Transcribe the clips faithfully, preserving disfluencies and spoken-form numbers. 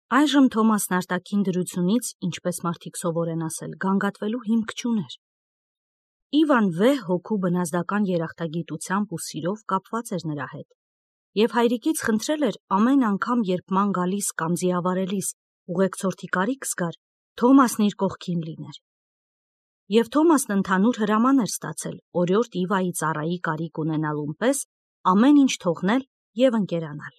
Այժմ Թոմասն արտաքին դրությունից, ինչպես մարդիկ սովոր են ասել, գանգատվելու հիմք չուներ։ Իվան վեհ հոգու բնազդական երախտագիտությամբ ու սիրով կապված էր նրա հետ, և հայրիկից խնդրել էր ամեն անգամ, երբ ման գալիս կամ զիավարելիս ուղեկցորդի կարիք զգար, Թոմասն իր կողքին լիներ։ Եվ Թոմասն ընդհանուր հրաման էր ստացել օրիորդ Իվայի ծառայի կարիք ունենալուն պես ամեն ինչ թողնել և ընկերանալ։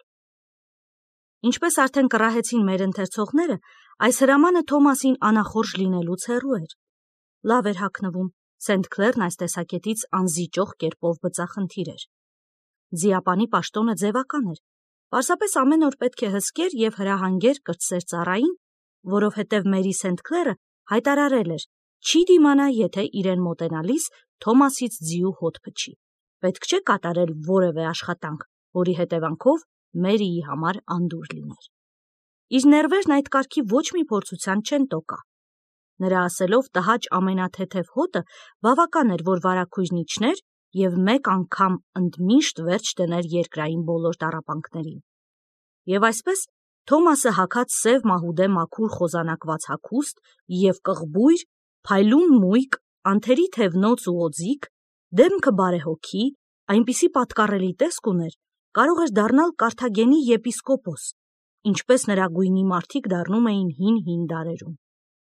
Ինչպես արդեն կռահեցին մեր ընթերցողները, այս հրամանը Թոմասին անախորժ լինելուց հեռու էր։ Լավ էր հագնվում, Սենթ Քլերն այս տեսակետից անզիջող կերպով բծախնդիր էր։ Ձիապանի պաշտոնը ձևական էր, պարզապես ամեն օր պետք է հսկեր և հրահանգեր կրտսեր ծառային, որովհետև Մերի Սենթ Քլերը հայտարարել էր, չի դիմանա, եթե իրեն մոտենալիս Թոմասից ձիու հոտ փչի, պետք չէ կատարել որևէ աշխատանք, որի հետևանքով Մերիի համար անդուր լիներ։ Իր ներվերն այդ կարգի ոչ մի փորձության չեն տոկա։ Նրա ասելով տհաճ ամենաթեթև հոտը բավական էր, որ վարագույրն իջներ և մեկ անգամ ընդմիշտ վերջ դներ երկրային բոլոր տառապանքներին։ Եվ այսպես Թոմասը հագած սև մահուդե մաքուր խոզանակված հագուստ և կղբույր, փայլուն մույկ, անթերի թևնոց ու օձիք, դեմքը բարեհոգի, այնպիսի պատկառելի տեսք ուներ, կարող էր դառնալ Կարթագենի եպիսկոպոս, ինչպես նրա գույնի մարդիկ դառնում էին հին-հին դարերում։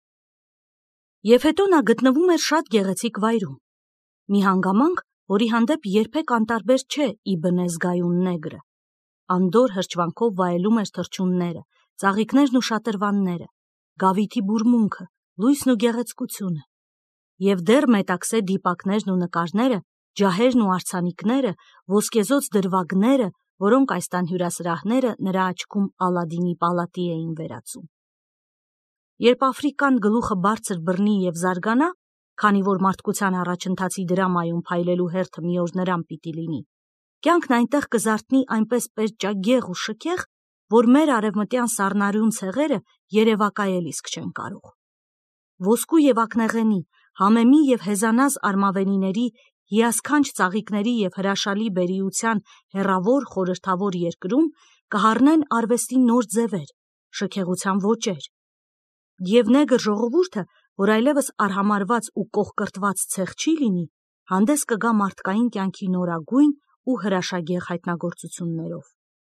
Եվ հետո նա գտնվում էր շատ գեղեցիկ վայրում, մի հանգամանք, որի հանդեպ երբեք անտարբեր չէ Իբնեզգայուն նեգրը, անդորր հրճվանքով վայելում էր թռչունները, ծաղիկներն ու շատրվանները, գավիթի բուրմունքը, լույսն ու գեղեցկությունը, և դեռ մետաքսե դիպակներն ու նկարները, ջահերն ու արձանիկները, ոսկեզօծ դրվագները, որոնք այս տան հյուրասրահները նրա աչքում Ալադինի պալատի էին վերածում։ Երբ Աֆրիկան գլուխը բարձր բռնի և զարգանա, քանի որ մարդկության առաջընթացի դրամայում փայլելու հերթը մի օր նրան պիտի լինի, կյանքն այնտեղ կզարթնի այնպես պերճագեղ ու շքեղ, որ մեր արևմտյան սառնարյուն ցեղերը երևակայել իսկ չեն կարող։ Ոսկու և ակնեղենի, համեմի և հեզանազ արմավենիների, հիասքանչ ծաղիկների և հրաշալի բերիության հեռավոր խորհրդավոր երկրում կհառնեն արվեստի նոր ձևեր, շքեղության ոճեր, և նեգր ժողովուրդը, որ այլևս արհամարհված ու կոխկրտված ցեղ չի լինի, հանդես կգա մարդկային կյանքի նորագույն ու հրաշագեղ հայտնագործություններով։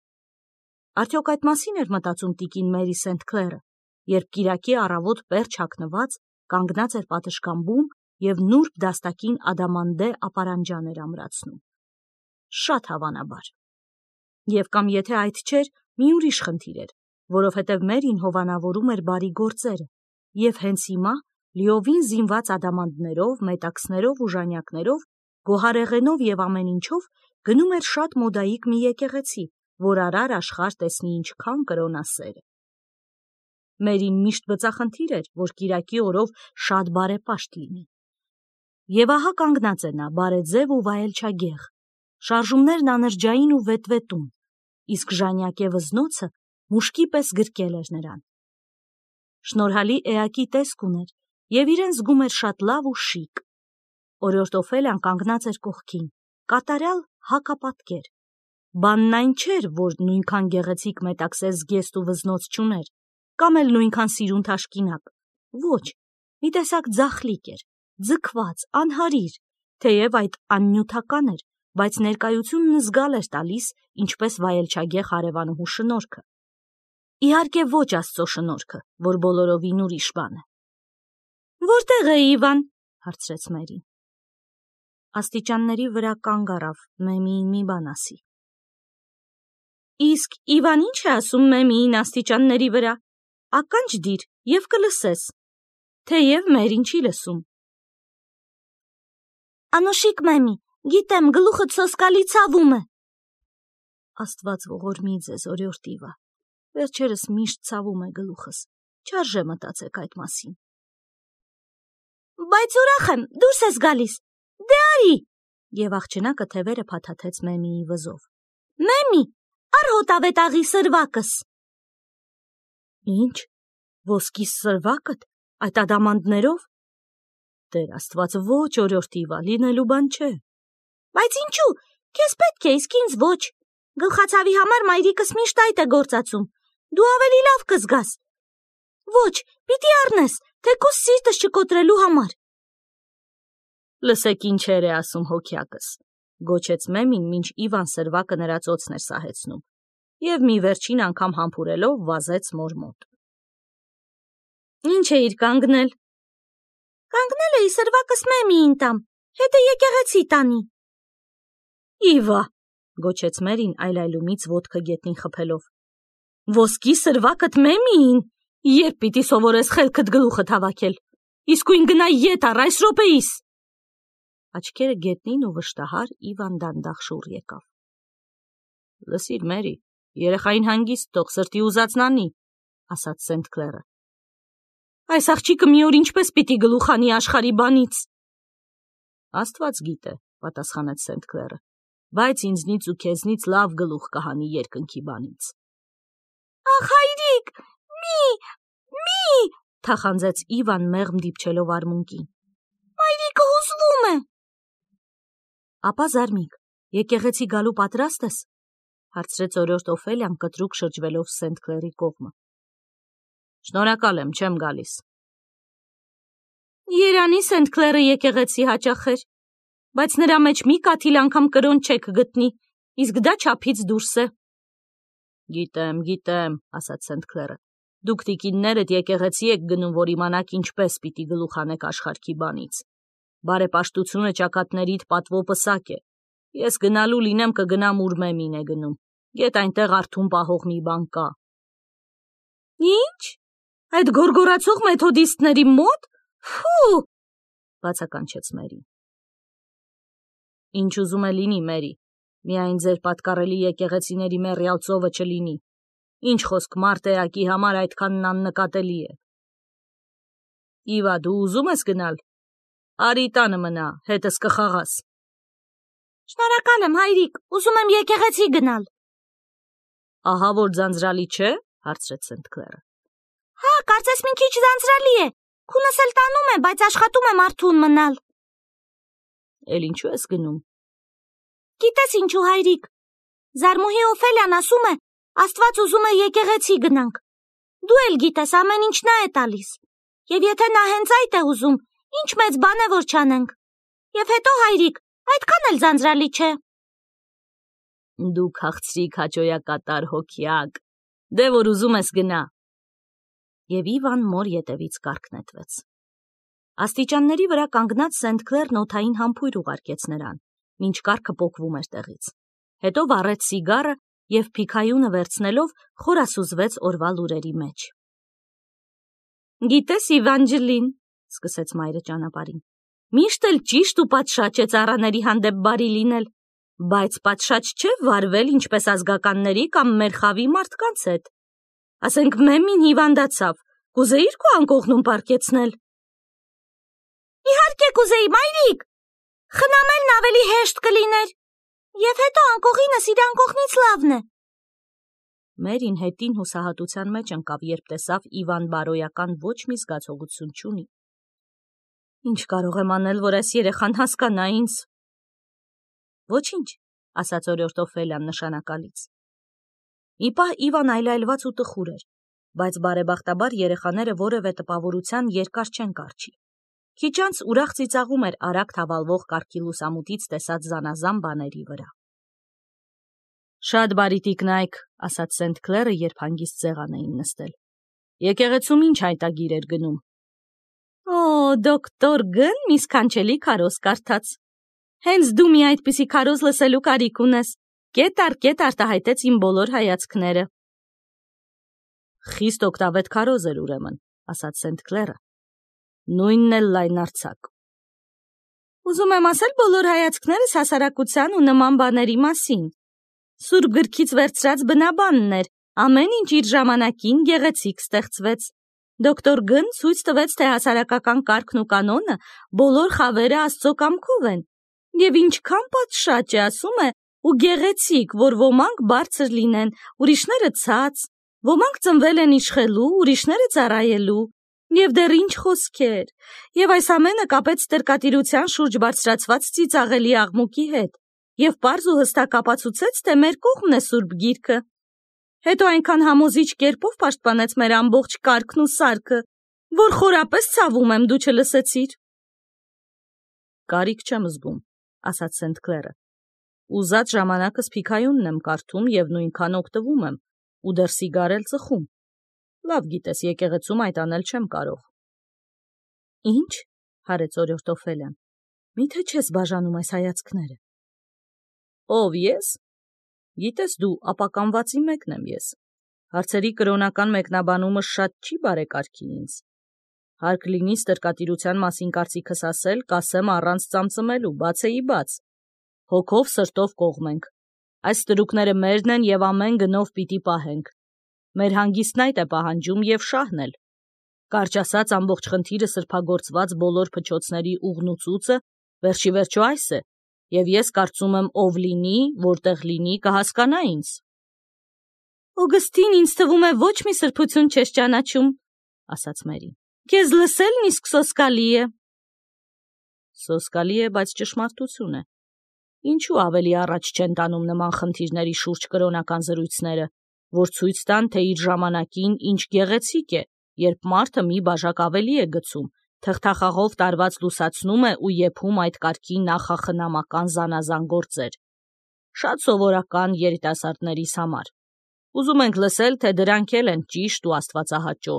Արդյոք այդ մասին էր մտածում տիկին Մերի Սենթ Քլերը, երբ կիրակի առավոտ պերճ հագնված կանգնած էր պատշգամբում և նուրբ դաստակին ադամանդե ապարանջան էր ամրացնում։ Շատ հավանաբար։ Եվ կամ եթե այդ չէր, մի ուրիշ խնդիր էր, որովհետև Մերին հովանավորում էր բարի գործերը, և հենց հիմա, լիովին զինված ադամանդներով, մետաքսներով ու ժանյակներով, գոհարեղենով և ամեն ինչով գնում էր շատ մոդայիկ մի եկեղեցի, որ արար աշխարհ տեսնի ինչքան կրոնասեր է։ Մերին միշտ բծախնդիր էր, որ կիրակի օրով շատ բարեպաշտ լինի։ Եվ ահա կանգնած է նա, բարեձև ու վայելչագեղ, շարժումներն անրջային ու վետվետուն, իսկ ժանյակե վզնոցը մուշկի պես գրկել էր նրան։ Շնորհալի էակի տեսք ուներ և իրեն զգում էր շատ լավ ու շիկ։ Օրիորդ Օֆելիան կանգնած էր կողքին, կատարյալ հակապատկեր։ Բանն այն չէր, որ նույնքան գեղեցիկ մետաքսե զգեստ ու վզնոց չուներ, կամ էլ նույնքան սիրուն թաշկինակ, ոչ, մի տեսակ ձախլիկ էր, ձգված, անհարիր, թեև այդ աննյութական էր, բայց ներկայությունն զգալ էր տալիս, ինչպես վայելչագեղ հարևանուհու շնորհքը։ Իհարկե ոչ Աստծո շնորհքը, որ բոլորովին ուրիշ բան է։ Որտե՞ղ է Իվան, հարցրեց Մերին։ Աստիճանների վրա կանգ առավ Մեմիին մի բան ասի։ Իսկ Իվան ինչ է ասում Մեմիին աստիճանների վրա, ականջ դիր և կլսես, թեև Մերին չի լսում։ Անուշիկ Մեմի, գիտեմ, գլուխդ սոսկալի ցավում է։ Աստված ողորմի ձեզ, օրիորդ Իվա, վերջերս միշտ ցավում է գլուխս, չարժե մտածեք այդ մասին։ Բայց ուրախ եմ, դուրս ես գալիս, դե արի, և աղջնակը թևերը փաթաթեց Մեմիի վզով։ Մեմի, առ հոտավետաղի սրվակս։ Ինչ, ոսկի սրվակդ, այդ ադամանդներով։ Տեր Աստված, ոչ, օրիորդ Իվա, լինելու բան չէ։ Բայց ինչու, քեզ պետք է, իսկ ինձ ոչ։ Գլխացավի համար մայրիկս միշտ այդ է գործածում, դու ավելի լավ կզգաս, Ոչ, պիտի առնես, թեկուզ սիրտս չկոտրելու համար։ Լսեք ինչեր է ասում հոգյակս, գոչեց Մեմին, մինչ Իվան սրվակը նրա ծոցն էր սահեցնում, և մի վերջին անգամ համբուրելով վազեց մոր մոտ։ Ինչ էիր կանգնել։ Կանգնել էի սրվակս Մեմիին տամ, հետը եկեղեցի տանի։ Իվա, գոչեց Մերին այլայլումից ոտքը գետնին խփելով։ Ոսկի սրվակդ Մեմիին, երբ պիտի սովորես խելքդ գլուխդ հավաքել, իսկույն գնա ետ առ այս րոպեիս։ Աչքերը գետնին ու վշտահար Իվան դանդաղ շուռ եկավ։ Լսիր Մերի, երեխային հանգիստ թող սրտի ուզածն անի, ասաց Սենթ Քլերը։ Այս աղջիկը մի օր ինչպես պիտի գլուխ անի աշխարհի բանից։ Աստված գիտե, պատասխանեց Սենթ Քլերը, բայց ինձնից ու քեզնից լավ գլուխ կհանի երկնքի բանից։ Ախ հայրիկ, մի, մի, թախանձեց Իվան մեղմ դիպչելով արմունկին։ Մայրիկը հուզվում է։ Ապա զարմիկ, եկեղեցի գալու պատրաստ ես, հարցրեց օրորդ Օֆելիան կտրուկ շրջվելով Սենթ Քլերի կողմը։ Շնորհակալ եմ, չեմ գալիս։ Երանի Սենթ Քլերը եկեղեցի հաճախեր, բայց նրա մեջ մի կաթիլ անգամ կրոն չեք գտնի, իսկ դա չափից դուրս է։ Գիտեմ, գիտեմ, ասաց Սենթ Քլերը, դուք տիկիններդ եկեղեցի եք գնում, որ իմանաք ինչպես պիտի գլուխ անեք աշխարհքի բանից։ Բարեպաշտությունը ճակատներիդ պատվո պսակ է։ Ես գնալու լինեմ կգնամ ուր Մեմին է գնում, գետ այնտեղ արթուն պահող մի բան կա։ Ինչ, այդ գորգորացող մեթոդիստների մոտ, ֆու, բացականչեց Մերին։ Ինչ ուզում է լինի, Մերի, միայն ձեր պատկառելի եկեղեցիների մեռյալ ծովը չլինի, ինչ խոսք մարտերակի համար այդքանն աննկատելի է։ Իվա, դու ուզում ես գնալ, արի տանը մնա, հետս կխաղաս։ Շնորհակալ եմ հայրիկ, ուզում եմ եկեղեցի գնալ։ Ահա որ ձանձրալի չէ, հարցրեց Սենթ Քլերը։ Հա, կարծես մի քիչ ձանձրալի է, քունս էլ տանում է, բայց աշխատում եմ արթուն մնալ։ Էլ ինչու ես գնում։ Գիտես ինչու հայրիկ, Զարմուհի Օֆելիան ասում է, Աստված ուզում է եկեղեցի գնանք։ Դու էլ գիտես, ամեն ինչ նա է տալիս։ Եվ եթե նա հենց այդ է ուզում, ինչ մեծ բան է որ չանենք։ Եվ հետո հայրիկ, այդքան էլ ձանձրալի չէ։ Դու քաղցրիկ հաճոյակատար հոգյակ, դե որ ուզում ես գնա։ Եվ Իվան մոր ետևից կառքնետվեց։ Աստիճանների վրա կանգնած Սենթ Քլերն օդային համբույր ուղարկեց նրան, մինչ կառքը պոկվում էր տեղից։ Հետո վառեց սիգարը և փիքայունը վերցնելով խորասուզվեց օրվա լուրերի մեջ։ Գիտես Իվանջելին, սկսեց մայրը ճանապարհին, միշտ էլ ճիշտ ու պատշաճ է ծառաների հանդեպ բարի լինել, բայց պատշաճ չէ վարվել ինչպես ազգականների կամ մեր խավի մարդկանց հետ։ Ասենք Մեմին հիվանդացավ, կուզեիր քո անկողնում պառկեցնել։ Իհարկե կուզեի, մայրիկ, խնամելն ավելի հեշտ կլիներ, և հետո անկողինս իր անկողնից լավն է։ Մերին հետին հուսահատության մեջ ընկավ, երբ տեսավ Իվան բարոյական ոչ մի զգացողություն չունի։ Ինչ կարող եմ անել, որ այս երեխան հասկանա ինձ։ Ոչինչ, ասաց օրորդ Օֆելիան նշանակալից։ Ի պահ Իվան այլայլված ու տխուր էր, բայց բարեբախտաբար երեխաները որևէ տպավորության երկար չեն կառչի։ Քիչ անց ուրախ ծիծաղում էր արագ թավալվող կառքի լուսամուտից տեսած զանազան բաների վրա։ Շատ բարի տիկնայք, ասաց Սենթ Քլերը, երբ հանգիստ սեղան էին նստել։ Եկեղեցում ինչ հայտագիր էր գնում։ Օ, դոկտոր Գն մի սքանչելի քարոզ կարդաց։ Հենց դու մի այդպիսի քարոզ լսելու կարիք ունես, կետ առ կետ արտահայտեց իմ բոլոր հայացքները։ Խիստ օգտավետ քարոզ էր ուրեմն, ասաց Սենթ Քլերը։ Նույնն էլ լայնարձակ։ Ուզում եմ ասել բոլոր հայացքներս հասարակության ու նման բաների մասին։ Սուրբ գրքից վերցրած բնաբանն էր, ամեն ինչ իր ժամանակին գեղեցիկ ստեղծվեց։ Դոկտոր Գն ցույց տվեց, թե հասարակական կարգն ու կանոնը բոլոր խավերը Աստծո կամքով են, և ինչքան պատշաճ է, ասում է, ու գեղեցիկ, որ ոմանք բարձր լինեն, ուրիշները ցած, ոմանք ծնվել են իշխելու, ուրիշները ծառայելու, և դեռ ինչ խոսքեր, և այս ամենը կապեց տրկատիրության շուրջ բարձրացված ծիծաղելի աղմուկի հետ, և պարզ ու հստակ ապացուցեց, թե մեր կողմն է Սուրբ Գիրքը։ Հետո այնքան համոզիչ կերպով պաշտպանեց մեր ամբողջ կարգն ու սարքը, որ խորապես ցավում եմ դու չլսեցիր։ Կարիք չեմ զգում, ասաց Սենթ Քլերը։ Ուզած ժամանակս Փիքայունն եմ կարդում եւ նույնքան օգտվում եմ, ու դեռ սիգար էլ ծխում։ Լավ գիտես, եկեղեցում այդ անել չեմ կարող։ Ինչ, հարեց օրիորդ Օֆելիան, միթե չես բաժանում այս հայացքները։ Ով ես։ Գիտես դու, ապականվածի մեկն եմ ես։ Հարցերի կրոնական մեկնաբանումը շատ չի բարեկարգի ինձ։ Հարկ լինի ստրկատիրության մասին կարծիքս ասել, կասեմ առանց ծամծմելու, բաց էի բաց։ Հոգով սրտով կողմենք։ Այս ստրուկները մերն են եւ ամեն գնով պիտի պահենք։ Մեր հանգիստն այդ է պահանջում եւ շահն էլ։ Կարճ ասած, ամբողջ խնդիրը սրբագործված բոլոր փչոցների ուղնուցուցը վերջի վերջո այս է, եւ ես կարծում եմ ով լինի, որտեղ լինի, կհասկանա ինձ։ Օգստին, ինձ թվում է ոչ մի սրբություն չես ճանաչում, ասաց Մերին։ Քեզ լսելն իսկ սոսկալի է։ Սոսկալի է, բայց ճշմարտություն է։ Ինչու ավելի առաջ չեն տանում նման խնդիրների շուրջ կրոնական զրույցները, որ ցույց տան, թե իր ժամանակին ինչ գեղեցիկ է, երբ մարդը մի բաժակ ավելի է գցում, թղթախաղով տարված լուսացնում է ու եփում այդ կարգի նախախնամական զանազան գործեր։ Շատ սովորական երիտասարդներիս համար։ Ուզում ենք լսել, թե դրանք էլ են ճիշտ ու աստվածահաճո։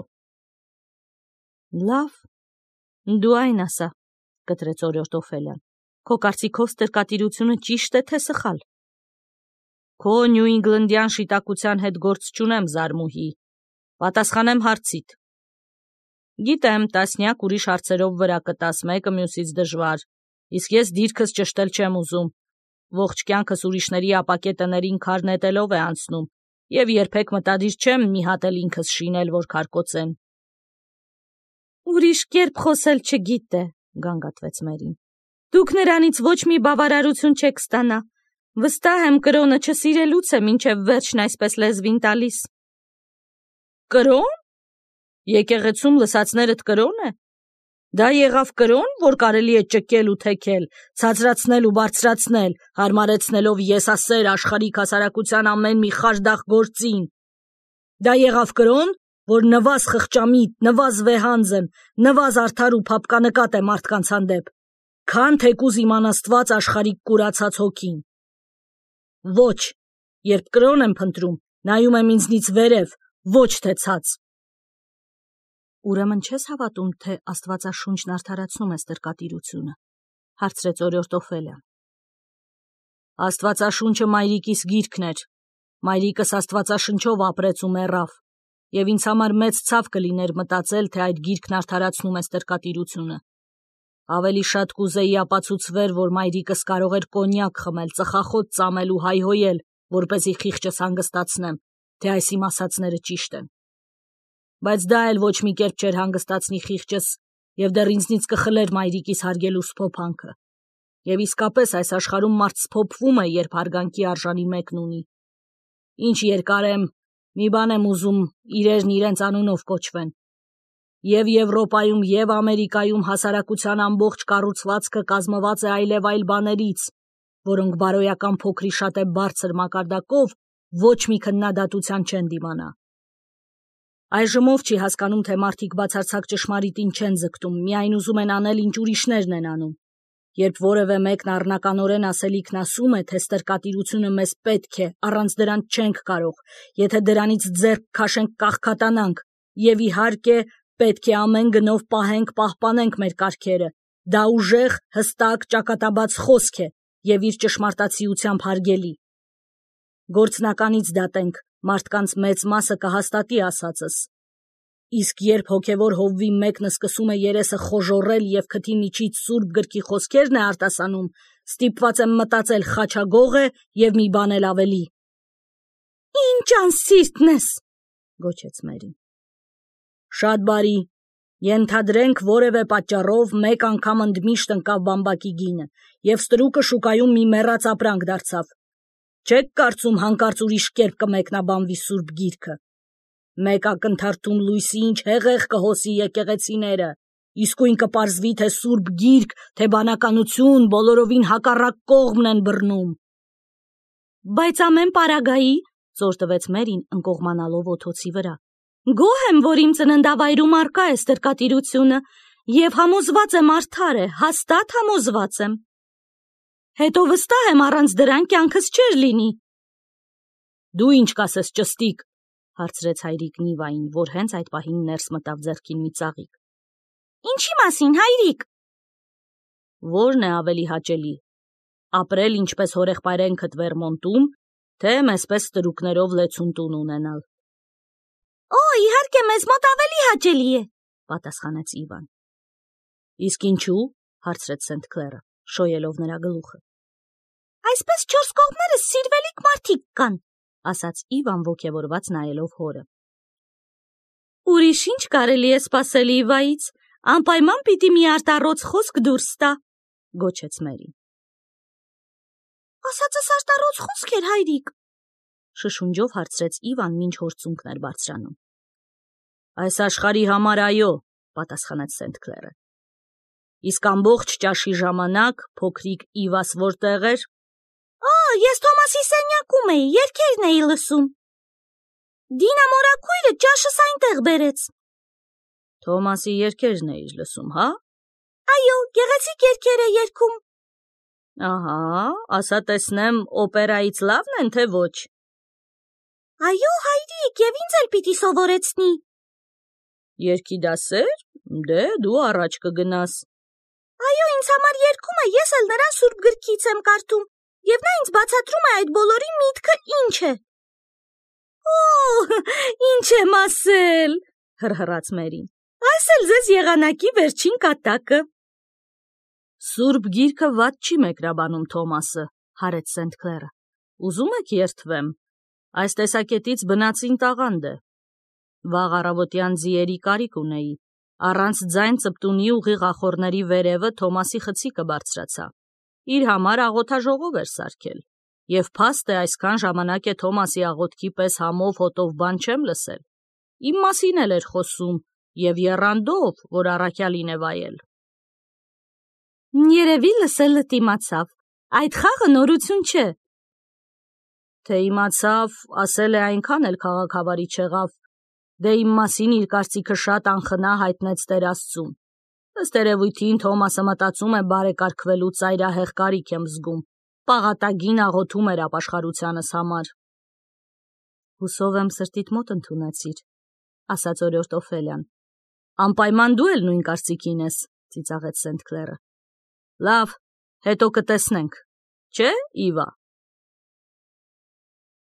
Լավ, դու այն ասա, կտրեց օրիորդ Օֆելիան։ Քո կարծիքով ստրկատիրությունը ճիշտ է, թե սխալ։ Քո Նյու Ինգլանդյան շիտակության հետ գործ չունեմ, Զարմուհի։ Պատասխանեմ հարցիդ։ Գիտեմ, տասնյակ ուրիշ հարցերով վրա կտաս, մեկը մյուսից դժվար, իսկ ես դիրքս ճշտել չեմ ուզում։ Ողջ կյանքս ուրիշների ապակե տներին քար նետելով է անցնում, եւ երբեք մտադիր չեմ մի հատ էլ ինքս շինել, որ քարկոծեմ։ Ուրիշ կերպ խոսել չգիտե, գանգատվեց Մերին։ Դուք նրանից ոչ մի բավարարություն չեք ստանա։ Վստահ եմ կրոնը չսիրելուց է մինչև վերջն այսպես լեզվին տալիս։ Կրոն։ Եկեղեցում լսածներդ կրոն է։ Դա եղավ կրոն, որ կարելի է ճկել ու թեքել, ցածրացնել ու բարձրացնել, հարմարեցնելով եսասեր աշխարհիկ հասարակության ամեն մի խարդախ գործին։ Դա եղավ կրոն, որ նվազ խղճամիտ, նվազ վեհանձն, նվազ արդար ու փափկանկատ է մարդկանց հանդեպ, քան թեկուզ իման Աստված աշխարհիկ կուրացած հոգին։ Ոչ, երբ կրոն եմ փնտրում, նայում եմ ինձնից վերև, ոչ թե ցած։ Ուրեմն չես հավատում, թե Աստվածաշունչն արդարացնում է ստրկատիրությունը, հարցրեց օրիորդ Օֆելիան։ Աստվածաշունչը մայրիկիս գիրքն էր, մայրիկս Աստվածաշնչով ապրեց ու մեռավ, եւ ինձ համար մեծ ցավ կլիներ մտածել, թե այդ գիրքն արդարացնում է ստրկատիրությունը։ Ավելի շատ կուզեի ապացուցվեր, որ մայրիկս կարող էր կոնյակ խմել, ծխախոտ ծամել ու հայհոյել, որպեսզի խիղճս հանգստացնեմ, թե այս իմ ասածները ճիշտ են։ Բայց դա էլ ոչ մի կերպ չէր հանգստացնի խիղճս, եւ դեռ ինձնից կխլեր մայրիկիս հարգելու սփոփանքը։ Եվ իսկապես այս աշխարհում մարդ սփոփվում է, երբ հարգանքի արժանի մեկն ունի։ Ինչ երկար եմ, մի բան եմ ուզում, իրերն իրենց անունով կոչվեն։ Եվ Եվրոպայում, եւ Ամերիկայում հասարակության ամբողջ կառուցվածքը կազմված է այլև այլ բաներից, որոնք բարոյական փոքրի շատ է բարձր մակարդակով ոչ մի քննադատության չեն դիմանա։ Այժմով չի հասկանում, թե մարդիկ բացարձակ ճշմարիտին չեն ձգտում, միայն ուզում են անել, ինչ ուրիշներն են անում։ Երբ որևէ մեկն առնականորեն ասելիքն ասում է, թե ստրկատիրությունը մեզ պետք է, առանց դրանց չենք կարող, եթե դրանից ձեռք քաշենք կաղքատանանք, եւ իհարկե պետք է ամեն գնով պահենք, պահպանենք մեր կարգերը։ Դա ուժեղ, հստակ, ճակատաբաց խոսք է եւ իր ճշմարտացիությամբ հարգելի։ Գործնականից դատենք, մարդկանց մեծ մասը կհաստատի ասածս։ Իսկ երբ հոգևոր հովվի մեկն սկսում է երեսը խոժոռել եւ քթի միջից սուրբ գրքի խոսքերն է արտասանում, ստիպված եմ մտածել խաչագող է եւ մի բան էլ ավելի։ Ինչ անսիրտն ես, գոչեց Մերին։ Շատ բարի, ենթադրենք որևէ պատճառով մեկ անգամ ընդմիշտ ընկավ բամբակի գինը եւ ստրուկը շուկայում մի մեռած ապրանք դարձավ։ Չեք կարծում հանկարծ ուրիշ կերպ կմեկնաբանվի սուրբ գիրքը։ Մեկ ակնթարթում լույսի ինչ հեղեղ կհոսի եկեղեցիները, իսկույն կպարզվի, թե սուրբ գիրք, թե բանականություն բոլորովին հակառակ կողմն են բռնում։ Բայց ամեն պարագայի Ծոր տվեց Մերին ընկողմանալով օթոցի վրա։ Գոհ եմ, որ իմ ծննդավայրում արկա է ստրկատիրությունը և համոզված եմ արդար է, հաստատ համոզված եմ։ Հետո վստահ եմ առանց դրան կյանքս չէր լինի։ Դու ինչ կասես, ճստիկ, հարցրեց հայրիկ Նիվային, որ հենց այդ պահին ներս մտավ ձեռքին մի ծաղիկ։ Ինչի մասին, հայրիկ։ Որն է ավելի հաճելի, ապրել ինչպես հորեղբայրենքդ Վերմոնտում, թե մեզպես ստրուկներով լեցուն տուն ունենալ։ Օ, իհարկե, մեզ մոտ ավելի հաճելի է, պատասխանեց Իվան։ Իսկ ինչու, հարցրեց Սենթ Քլերը, շոյելով նրա գլուխը։ Այսպես չորս կողմերս սիրվելիք մարդիկ կան, ասաց Իվան ոգևորված նայելով հորը։ Ուրիշ ինչ կարելի է սպասել Իվայից, անպայման պիտի մի արտառոց խոսք դուրս տա, գոչեց Մերին։ Ասածս արտառոց խոսք էր, հայրիկ, շշունջով հարցրեց Իվան, մինչ հորձունքն էր բարձրանում։ Այս աշխարհի համար այո, պատասխանեց Սենթ Քլերը։ Իսկ ամբողջ ճաշի ժամանակ փոքրիկ Իվաս որտեղ էր։ Ա, ես Թոմասի սենյակում էի, երգերն էի լսում։ Դինա մորաքույրը ճաշս այնտեղ բերեց։ Թոմասի երգերն էիր լսում, հա։ Այո, գեղեցիկ երգեր է երգում։ Ահա, ասա տեսնեմ, օպերայից լավն են, թե ոչ։ Այո, հայրիկ, և ինձ էլ պիտի սովորեցնի։ Երգի դասեր։ Դե դու առաջ կգնաս։ Այո, ինձ համար երգում է, ես էլ նրան սուրբ գրքից եմ կարդում, և նա ինձ բացատրում է այդ բոլորի միտքը ինչ է։ Օ, ինչ եմ ասել, հռհռաց Մերին։ Այս էլ ձեզ եղանակի վերջին կատակը։ Սուրբ գիրքը վատ չի մեկնաբանում Թոմասը, հարեց Սենթ Քլերը։ Ուզում եք երդվեմ։ Այս տեսակետից բնածին տաղանդ է։ Վաղ առավոտյան ձիերի կարիք ունեի։ Առանց ձայն ծպտունի ուղիղ ախոռների վերևը Թոմասի խցիկը բարձրացա։ Իր համար աղոթաժողով էր սարքել։ Եվ փաստ է այսքան ժամանակ է Թոմասի աղոթքի պես համով հոտով բան չեմ լսել։ Իմ մասին էլ էր խոսում, և եռանդով, որ առաքյալին է վայել։ Երևի լսելը իմացավ, այդ խաղը նորություն չէ։ Թե իմացավ, ասել է այնքան էլ քաղաքավարի չեղավ, դե իմ մասին իր կարծիքը շատ անխնա հայտնեց Տեր Աստծուն։ Ըստ երևույթին Թոմասը մտածում է բարեկարգվելու ծայրահեղ կարիք եմ զգում, պաղատագին աղոթում էր ապաշխարությանս համար։ Հուսով եմ սրտիդ մոտ ընդունեցիր, ասաց օրիորդ Օֆելիան։ Անպայման դու էլ նույն կարծիքին ես, ծիծաղեց Սենթ Քլերը։ Լավ, հետո կտեսնենք, չէ, Իվա։